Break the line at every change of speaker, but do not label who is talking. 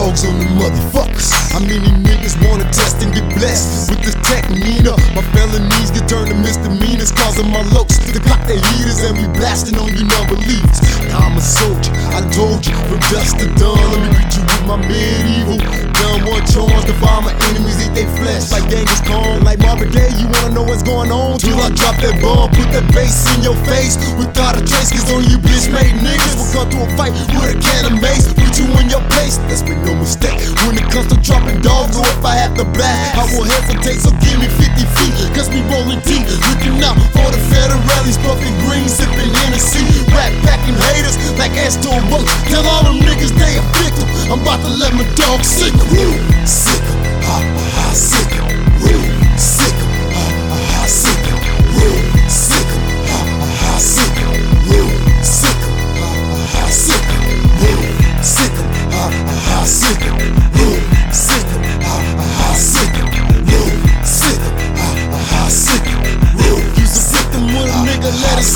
dogs on the motherfuckers. How many niggas wanna test and get blessed with this technique? My felonies get turned to misdemeanors, causing my looks to cock their heaters and we blasting on you non-believers. Now I'm a soldier, I told you, from dust to dawn. Let me beat you with my medieval. Done one charge, devour my enemies, eat their flesh like Genghis Khan. Like Marvin Gaye, you wanna know what's going on? Till I drop that bomb, put that bass in your face without a trace. Cause on you bitch made niggas will come to a fight with a can of mace. Put you in your place, let's make no mistake. When it comes to dropping dogs, or if I have to blast, I won't hesitate, so give me 50 feet. Cause we rolling deep, looking out for the federales, puffing green, sipping Hennessy. Rap packing haters like Astor Roach. Tell all them niggas they a victim. I'm about to let my dog sick 'em. Sick 'em, ha ha, sick 'em. Sick 'em, ha ha, sick 'em. Sick 'em, ha ha, sick 'em. Sick 'em, ha ha, sick 'em. Sick 'em, ha ha, sick 'em. Sick 'em, ha ha, sick 'em. Sick 'em, ha ha, sick 'em. You's a victim with a nigga, let it